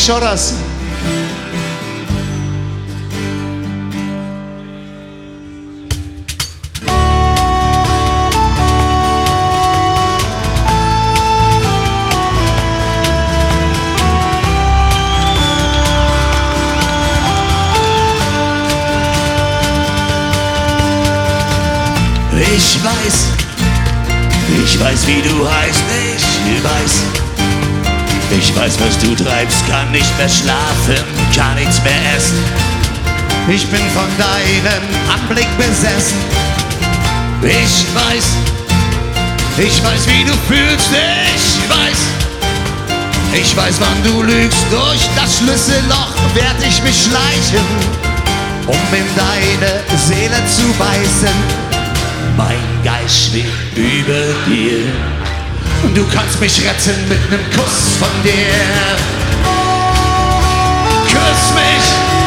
chorras. Ich weiß, wie du heißt, ich weiß, was du treibst, kann nicht mehr schlafen, kann nichts mehr essen. Ich bin von deinem Anblick besessen. Ich weiß, wie du fühlst, ich weiß, wann du lügst. Durch das Schlüsselloch werd ich mich schleichen, um in deine Seele zu beißen. Mein Geist schwebt über dir und du kannst mich retten mit nem Kuss von dir. Küss mich!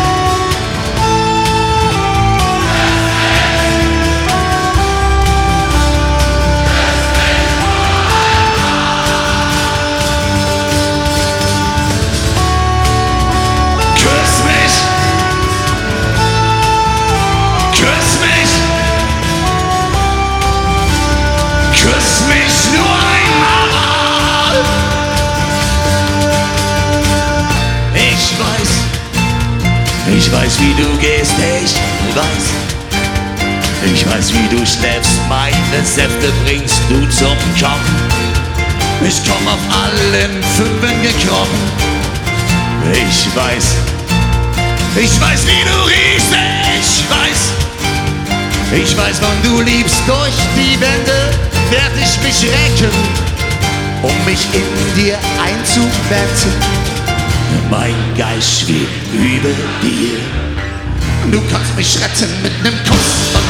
Ich weiß, wie du gehst, ich weiß, wie du schläfst, meine Säfte bringst du zum Kommen. Ich komm auf allen Fünfen gekrochen. Ich weiß, wie du riechst, ich weiß, wann du liebst. Durch die Wände werd ich mich recken, um mich in dir einzubetten. Mein Geist schwebt über dir. Du kannst mich retten mit nem Kuss.